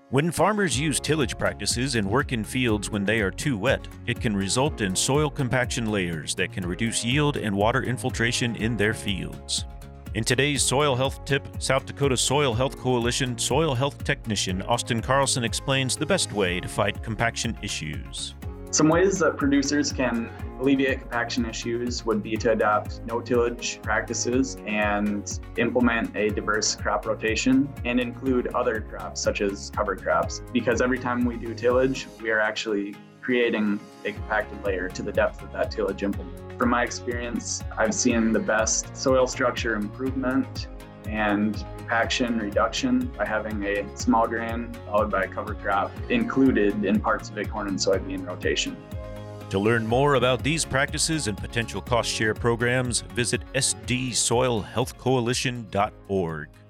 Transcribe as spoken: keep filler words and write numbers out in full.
When farmers use tillage practices and work in fields when they are too wet, it can result in soil compaction layers that can reduce yield and water infiltration in their fields. In today's Soil Health Tip, South Dakota Soil Health Coalition soil health technician Austin Carlson explains the best way to fight compaction issues. Some ways that producers can alleviate compaction issues would be to adopt no-tillage practices and implement a diverse crop rotation and include other crops such as cover crops. Because every time we do tillage, we are actually creating a compacted layer to the depth of that tillage implement. From my experience, I've seen the best soil structure improvement and compaction reduction by having a small grain followed by a cover crop included in parts of a corn and soybean rotation. To learn more about these practices and potential cost share programs, visit S D soil health coalition dot org.